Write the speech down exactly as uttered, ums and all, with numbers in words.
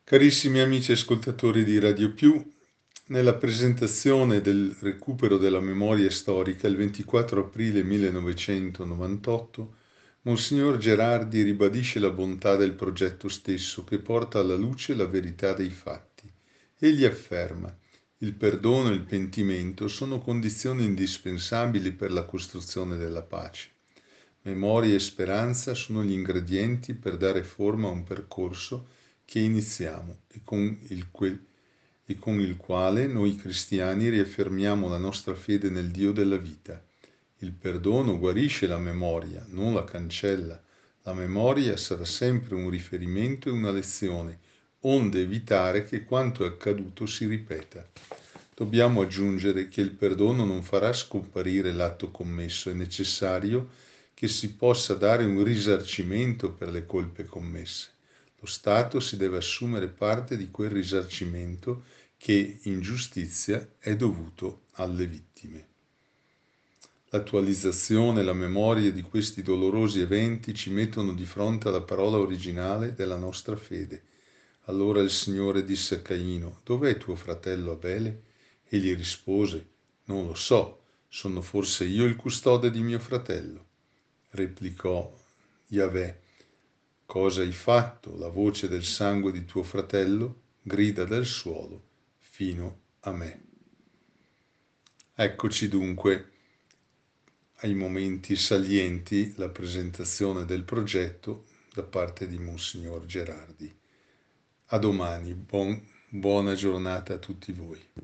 Carissimi amici ascoltatori di Radio Più, nella presentazione del recupero della memoria storica il ventiquattro aprile millenovecentonovantotto, Monsignor Gerardi ribadisce la bontà del progetto stesso che porta alla luce la verità dei fatti. Egli afferma: il perdono e il pentimento sono condizioni indispensabili per la costruzione della pace. Memoria e speranza sono gli ingredienti per dare forma a un percorso che iniziamo e con il, que- e con il quale noi cristiani riaffermiamo la nostra fede nel Dio della vita. Il perdono guarisce la memoria, non la cancella. La memoria sarà sempre un riferimento e una lezione, onde evitare che quanto è accaduto si ripeta. Dobbiamo aggiungere che il perdono non farà scomparire l'atto commesso, è necessario che si possa dare un risarcimento per le colpe commesse. Lo Stato si deve assumere parte di quel risarcimento che in giustizia è dovuto alle vittime. L'attualizzazione e la memoria di questi dolorosi eventi ci mettono di fronte alla parola originale della nostra fede. Allora il Signore disse a Caino: «Dov'è tuo fratello Abele?» Egli rispose: «Non lo so, sono forse io il custode di mio fratello?» Replicò Yahweh: «Cosa hai fatto? La voce del sangue di tuo fratello grida dal suolo fino a me». Eccoci dunque ai momenti salienti, la presentazione del progetto da parte di Monsignor Gerardi. A domani, buon, buona giornata a tutti voi.